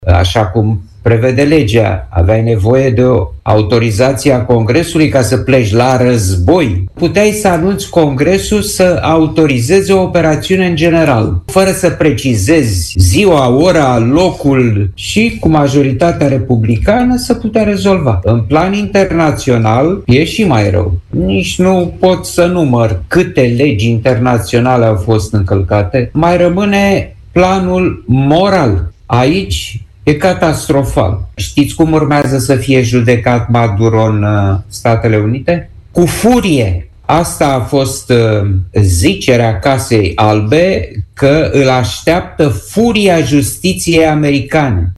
așa cum prevede legea. Aveai nevoie de o autorizație a Congresului ca să pleci la război. Puteai să anunți Congresul să autorizeze o operațiune în general, fără să precizezi ziua, ora, locul și cu majoritatea republicană să putea rezolva. În plan internațional e și mai rău. Nici nu pot să număr câte legi internaționale au fost încălcate. Mai rămâne planul moral. Aici e catastrofal. Știți cum urmează să fie judecat Maduro în Statele Unite? Cu furie. Asta a fost zicerea Casei Albe, că îl așteaptă furia justiției americane.